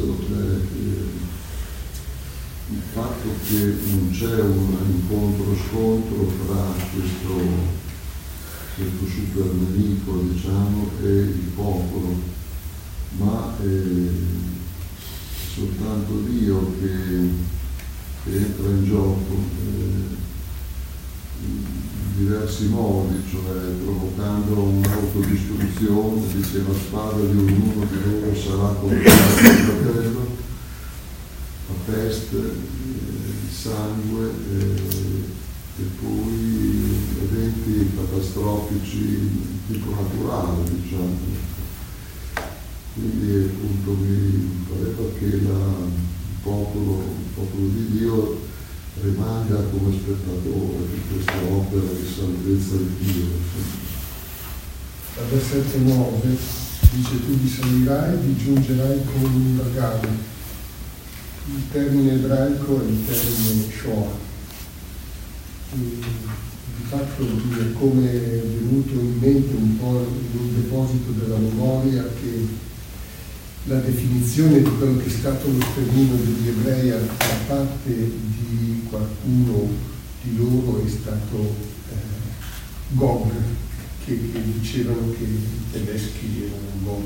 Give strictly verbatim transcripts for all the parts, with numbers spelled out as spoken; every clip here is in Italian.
questo, eh, il fatto che non c'è un incontro-scontro fra questo, questo super nemico, diciamo, e il popolo, ma è soltanto Dio che, che entra in gioco eh, in diversi modi, cioè provocando un'autodistruzione, dice la spada di ognuno di loro sarà come il fratello, la peste, il sangue eh, e poi eventi catastrofici tipo naturale, diciamo. Quindi appunto mi pareva che la, il, popolo, il popolo di Dio rimanga come spettatore di questa opera di salvezza di Dio. Al versetto nove dice: tu vi salirai e vi giungerai con un uragano. Il termine ebraico è il termine Shoah. Di fatto mi è come venuto in mente un po' in un deposito della memoria che la definizione di quello che è stato lo sterminio degli ebrei da parte di qualcuno di loro è stato eh, Gog, che, che dicevano che i tedeschi erano Gog.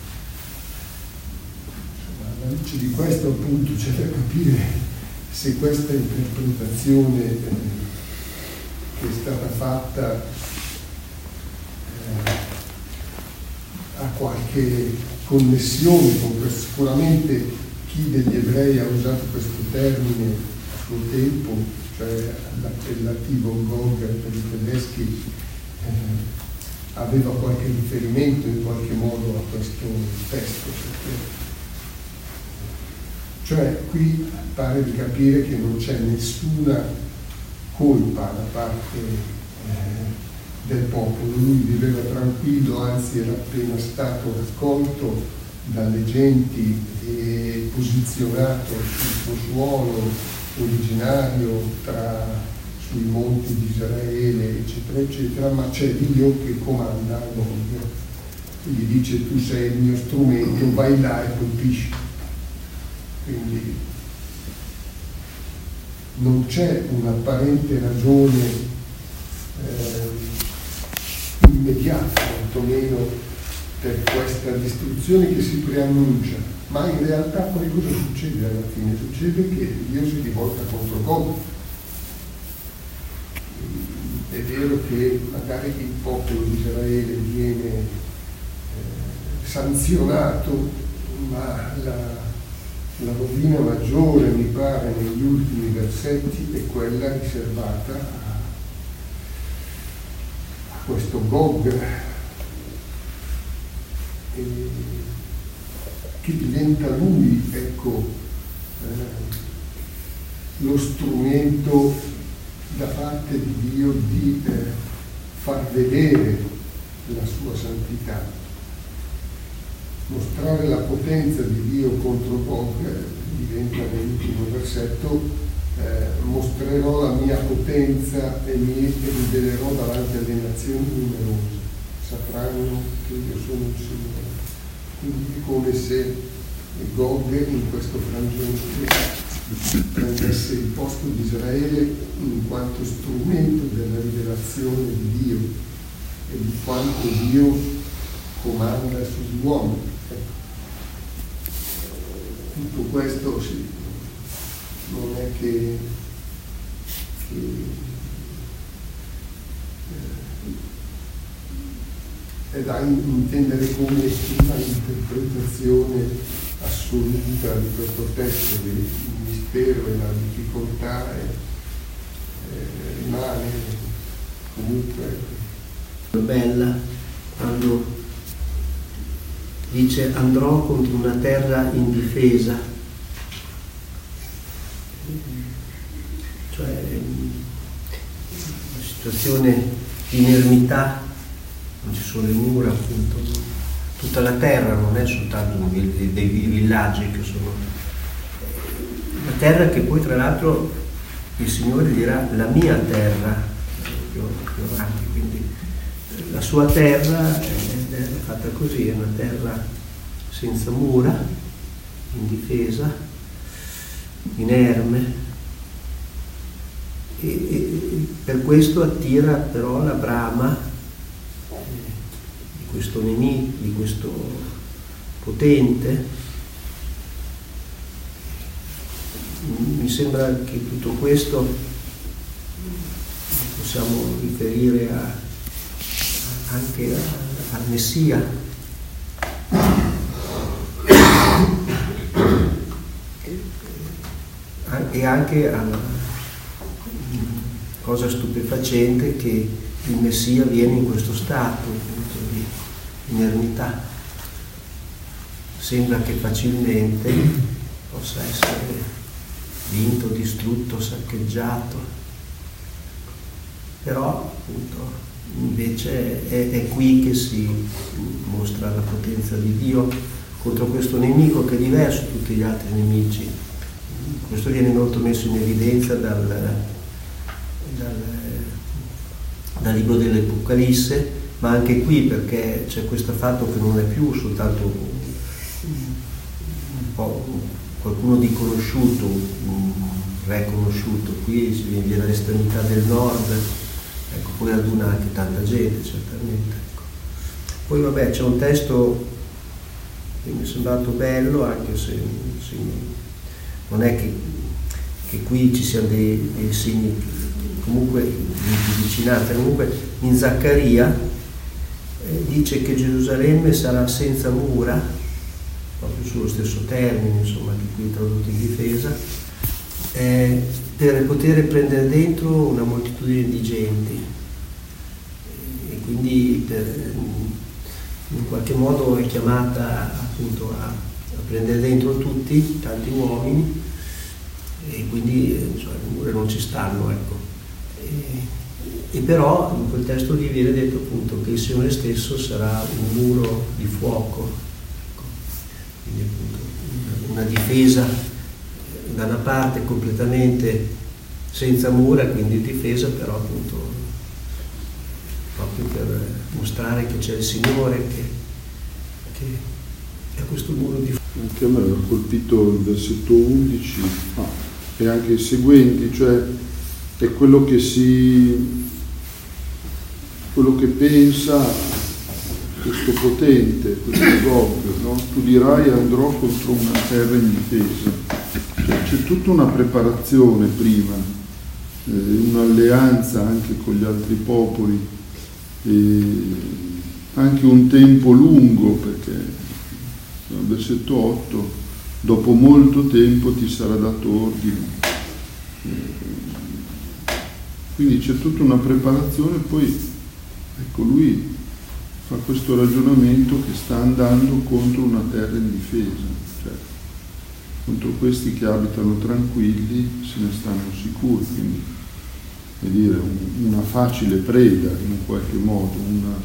Alla luce di questo appunto c'è da capire se questa interpretazione eh, che è stata fatta eh, ha qualche connessione con questo. Sicuramente chi degli ebrei ha usato questo termine a suo tempo, cioè l'appellativo Gog per i tedeschi, eh, aveva qualche riferimento in qualche modo a questo testo, perché cioè qui pare di capire che non c'è nessuna colpa da parte eh, del popolo. Lui viveva tranquillo, anzi era appena stato raccolto dalle genti e posizionato sul suo suolo originario tra sui monti di Israele, eccetera, eccetera, ma c'è Dio che comanda a Gog. Gli dice: tu sei il mio strumento, vai là e colpisci. Quindi non c'è un'apparente ragione eh, immediata, quantomeno, per questa distruzione che si preannuncia, ma in realtà poi cosa succede alla fine? Succede che Dio si rivolta contro Gog. È vero che magari il popolo di Israele viene eh, sanzionato, ma la La rovina maggiore, mi pare, negli ultimi versetti è quella riservata a, a questo Gog, e che diventa lui, ecco, eh, lo strumento da parte di Dio di eh, far vedere la sua santità. Mostrare la potenza di Dio contro Gog diventa nell'ultimo versetto eh, mostrerò la mia potenza e mi rivelerò davanti alle nazioni numerose, sapranno che io sono il Signore. Quindi è come se Gog in questo frangente prendesse il posto di Israele in quanto strumento della rivelazione di Dio e di quanto Dio comanda sugli uomini. Tutto questo sì, non è che, che eh, è da intendere come una interpretazione assoluta di questo testo. Il mistero e la difficoltà è, eh, rimane comunque bella quando dice: andrò contro una terra indifesa, cioè una situazione di inermità, non ci sono le mura, appunto, tutta la terra, non è soltanto dei, dei villaggi che sono la terra, che poi tra l'altro il Signore dirà la mia terra più, più avanti, quindi la sua terra è fatta così, è una terra senza mura, indifesa, inerme, e, e per questo attira però la brama eh, di questo nemico, di questo potente. Mi sembra che tutto questo possiamo riferire a, anche a, al Messia. E anche alla cosa stupefacente che il Messia viene in questo stato appunto di inermità. Sembra che facilmente possa essere vinto, distrutto, saccheggiato, però appunto invece è, è qui che si mostra la potenza di Dio contro questo nemico che è diverso da tutti gli altri nemici. Questo viene molto messo in evidenza dal, dal, dal libro dell'Apocalisse, ma anche qui perché c'è questo fatto che non è più soltanto un, un po' qualcuno di conosciuto, un re conosciuto, qui si viene dall'estremità del nord, ecco, poi raduna anche tanta gente certamente. Ecco. Poi vabbè c'è un testo che mi è sembrato bello, anche se, se non è che, che qui ci siano dei, dei segni comunque di, di vicinanza. Comunque in Zaccaria eh, dice che Gerusalemme sarà senza mura, proprio sullo stesso termine, insomma, che qui è tradotto in difesa, eh, per poter prendere dentro una moltitudine di genti. E quindi per, in qualche modo è chiamata appunto a, a prendere dentro tutti, tanti uomini, e quindi insomma, le mura non ci stanno, ecco. E, e però in quel testo lì viene detto appunto che il Signore stesso sarà un muro di fuoco, ecco. Quindi appunto una difesa da una parte completamente senza mura, quindi difesa però appunto proprio per mostrare che c'è il Signore che, che è questo muro di fuoco. Anche a me ha colpito il versetto undici ah, e anche i seguenti, cioè è quello che si quello che pensa questo potente, questo Gog, no? Tu dirai andrò contro una terra indifesa. Cioè, c'è tutta una preparazione prima, eh, un'alleanza anche con gli altri popoli, e anche un tempo lungo, perché nel versetto otto dopo molto tempo ti sarà dato ordine. Quindi c'è tutta una preparazione, poi ecco lui fa questo ragionamento che sta andando contro una terra indifesa, cioè contro questi che abitano tranquilli se ne stanno sicuri, quindi vuol dire un, una facile preda in un qualche modo, una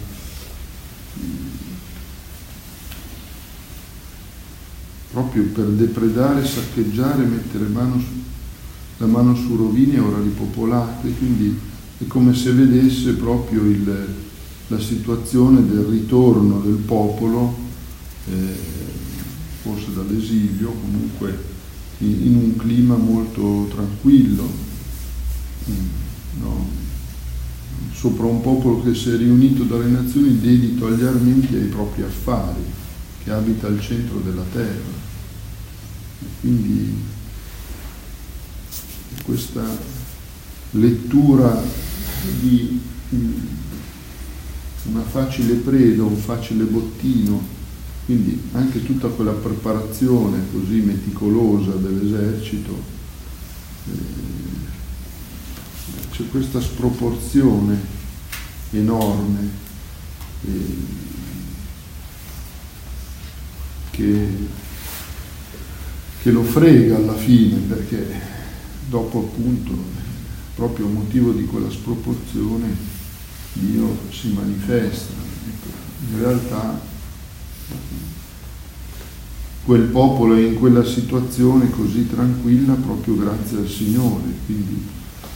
proprio per depredare, saccheggiare, mettere mano su, la mano su rovine ora ripopolate, quindi è come se vedesse proprio il, la situazione del ritorno del popolo, eh, forse dall'esilio, comunque in, in un clima molto tranquillo, no? Sopra un popolo che si è riunito dalle nazioni dedito agli armenti e ai propri affari, che abita al centro della terra. E quindi questa lettura di una facile preda, un facile bottino, quindi anche tutta quella preparazione così meticolosa dell'esercito, eh, c'è questa sproporzione enorme eh, che, che lo frega alla fine, perché dopo appunto proprio a motivo di quella sproporzione Dio si manifesta. In realtà quel popolo è in quella situazione così tranquilla proprio grazie al Signore, quindi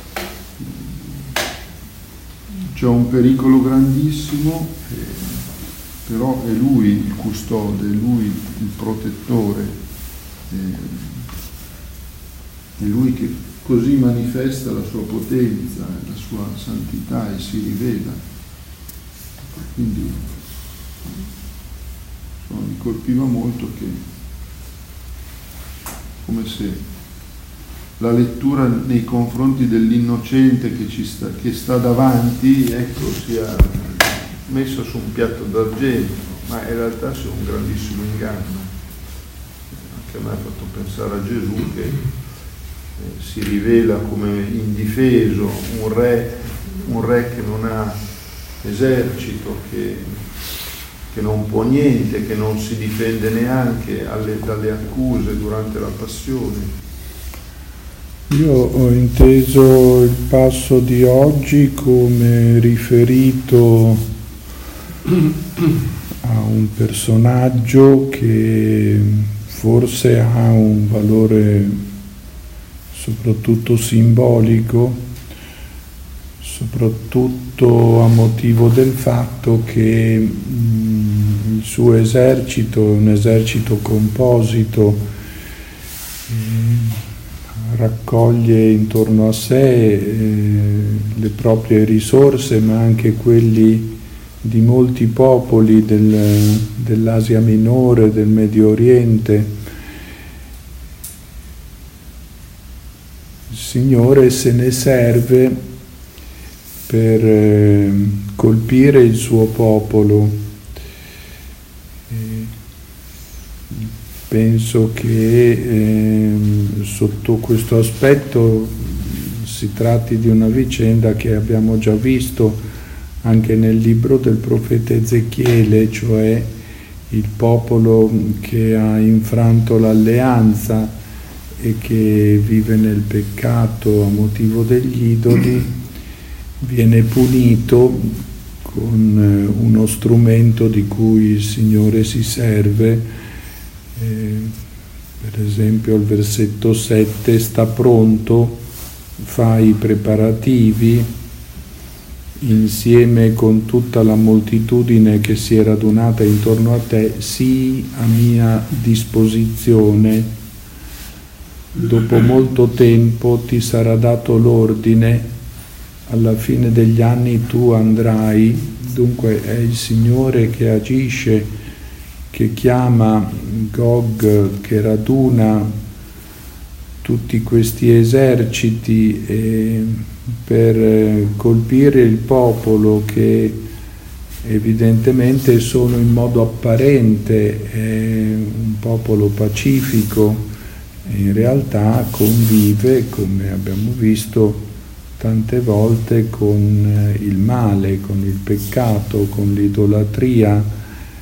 c'è un pericolo grandissimo, eh, però è Lui il custode, è Lui il protettore, è lui che così manifesta la sua potenza, la sua santità e si rivela. Quindi insomma, mi colpiva molto che come se la lettura nei confronti dell'innocente che, ci sta, che sta davanti, ecco, sia messa su un piatto d'argento, ma in realtà sia un grandissimo inganno. Anche a me ha fatto pensare a Gesù che eh, si rivela come indifeso, un re, un re che non ha esercito, che, che non può niente, che non si difende neanche alle, dalle accuse durante la passione. Io ho inteso il passo di oggi come riferito a un personaggio che forse ha un valore soprattutto simbolico, soprattutto a motivo del fatto che mh, il suo esercito è un esercito composito, eh, raccoglie intorno a sé eh, le proprie risorse, ma anche quelli di molti popoli del, dell'Asia Minore, del Medio Oriente. Il Signore se ne serve per eh, colpire il suo popolo. E penso che eh, sotto questo aspetto si tratti di una vicenda che abbiamo già visto anche nel libro del profeta Ezechiele, cioè il popolo che ha infranto l'alleanza e che vive nel peccato a motivo degli idoli, viene punito con uno strumento di cui il Signore si serve. Eh, per esempio al versetto sette: sta pronto, fa i preparativi insieme con tutta la moltitudine che si è radunata intorno a te, sii a mia disposizione. Dopo molto tempo ti sarà dato l'ordine, alla fine degli anni tu andrai. Dunque è il Signore che agisce, che chiama Gog, che raduna tutti questi eserciti eh, per colpire il popolo che evidentemente sono in modo apparente eh, un popolo pacifico, e in realtà convive, come abbiamo visto tante volte, con il male, con il peccato, con l'idolatria.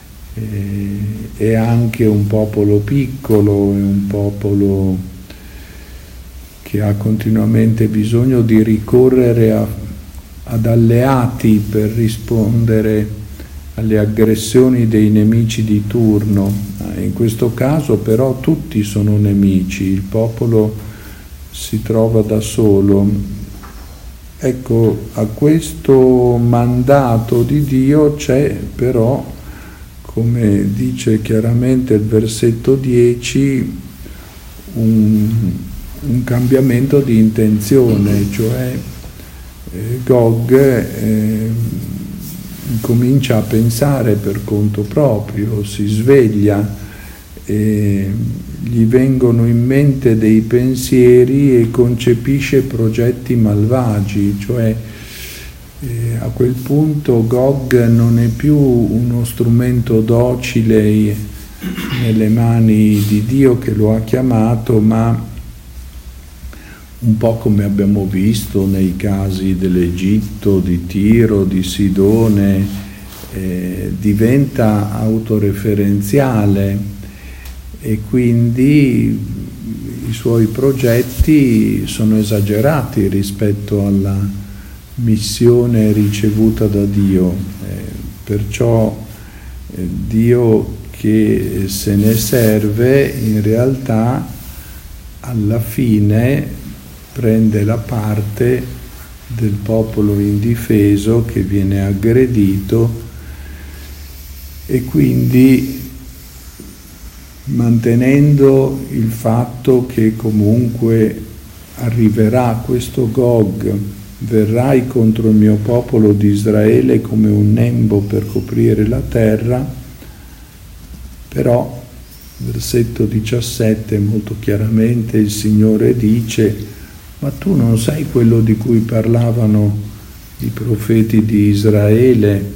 È anche un popolo piccolo, è un popolo che ha continuamente bisogno di ricorrere a, ad alleati per rispondere alle aggressioni dei nemici di turno. In questo caso però tutti sono nemici, il popolo si trova da solo. Ecco, a questo mandato di Dio c'è però, come dice chiaramente il versetto dieci, un, un cambiamento di intenzione, cioè eh, Gog eh, comincia a pensare per conto proprio, si sveglia, eh, gli vengono in mente dei pensieri e concepisce progetti malvagi, cioè E a quel punto Gog non è più uno strumento docile nelle mani di Dio che lo ha chiamato, ma un po' come abbiamo visto nei casi dell'Egitto, di Tiro, di Sidone, eh, diventa autoreferenziale e quindi i suoi progetti sono esagerati rispetto alla missione ricevuta da Dio, eh, perciò eh, Dio che se ne serve in realtà alla fine prende la parte del popolo indifeso che viene aggredito e quindi mantenendo il fatto che comunque arriverà questo Gog, verrai contro il mio popolo di Israele come un nembo per coprire la terra, però versetto diciassette molto chiaramente il Signore dice: ma tu non sai quello di cui parlavano i profeti di Israele,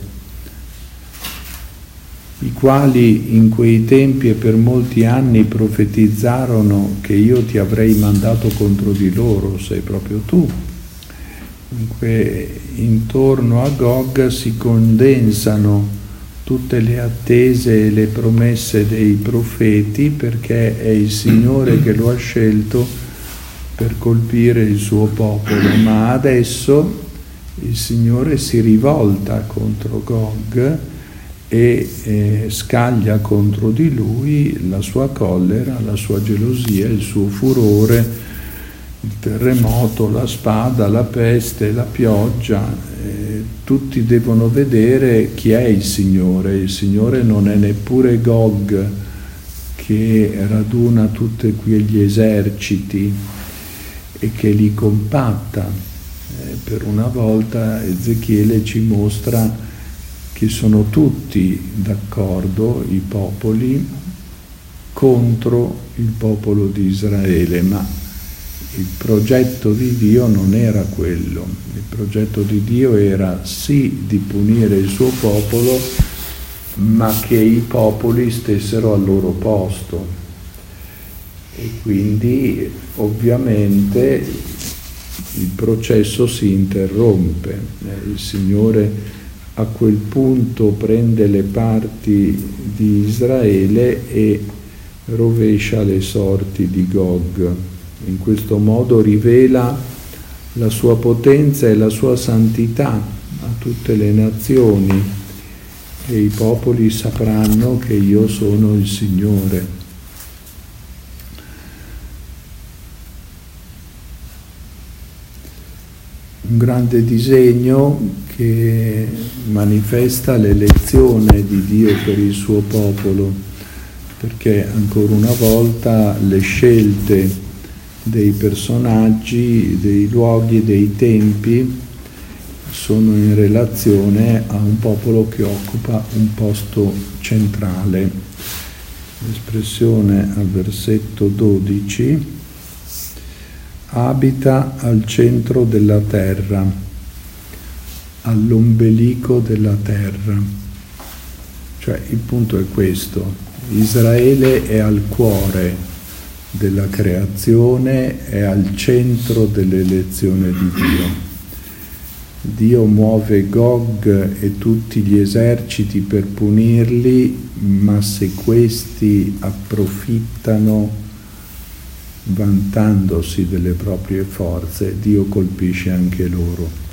i quali in quei tempi e per molti anni profetizzarono che io ti avrei mandato contro di loro, sei proprio tu. Dunque, intorno a Gog si condensano tutte le attese e le promesse dei profeti, perché è il Signore che lo ha scelto per colpire il suo popolo, ma adesso il Signore si rivolta contro Gog e eh, scaglia contro di lui la sua collera, la sua gelosia, il suo furore, il terremoto, la spada, la peste, la pioggia. Eh, tutti devono vedere chi è il Signore. Il Signore non è neppure Gog che raduna tutti quegli eserciti e che li compatta. Eh, per una volta Ezechiele ci mostra che sono tutti d'accordo, i popoli, contro il popolo di Israele, ma il progetto di Dio non era quello. Il progetto di Dio era sì di punire il suo popolo, ma che i popoli stessero al loro posto. E quindi ovviamente il processo si interrompe. Il Signore a quel punto prende le parti di Israele e rovescia le sorti di Gog. In questo modo rivela la sua potenza e la sua santità a tutte le nazioni, e i popoli sapranno che io sono il Signore. Un grande disegno che manifesta l'elezione di Dio per il suo popolo, perché ancora una volta le scelte dei personaggi, dei luoghi, dei tempi sono in relazione a un popolo che occupa un posto centrale. L'espressione al versetto dodici: abita al centro della terra, all'ombelico della terra. Cioè il punto è questo: Israele è al cuore della creazione, è al centro dell'elezione di Dio. Dio muove Gog e tutti gli eserciti per punirli, ma se questi approfittano vantandosi delle proprie forze, Dio colpisce anche loro.